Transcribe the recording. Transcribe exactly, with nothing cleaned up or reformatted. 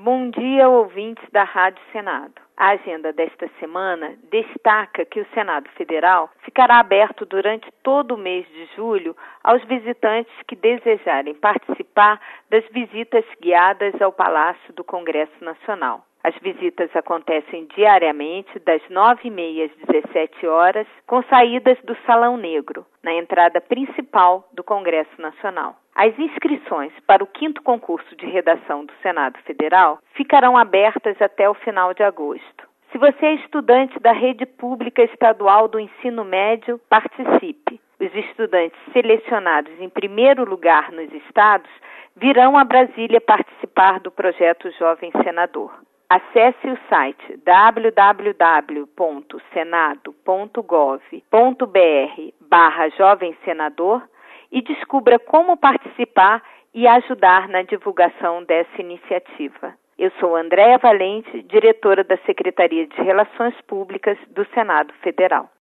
Bom dia, ouvintes da Rádio Senado. A agenda desta semana destaca que o Senado Federal ficará aberto durante todo o mês de julho aos visitantes que desejarem participar das visitas guiadas ao Palácio do Congresso Nacional. As visitas acontecem diariamente das nove e meia às dezessete horas, com saídas do Salão Negro, na entrada principal do Congresso Nacional. As inscrições para o quinto concurso de redação do Senado Federal ficarão abertas até o final de agosto. Se você é estudante da Rede Pública Estadual do Ensino Médio, participe. Os estudantes selecionados em primeiro lugar nos estados virão a Brasília participar do projeto Jovem Senador. Acesse o site w w w ponto senado ponto gov ponto b r barra Jovem Senador e descubra como participar e ajudar na divulgação dessa iniciativa. Eu sou Andréa Valente, diretora da Secretaria de Relações Públicas do Senado Federal.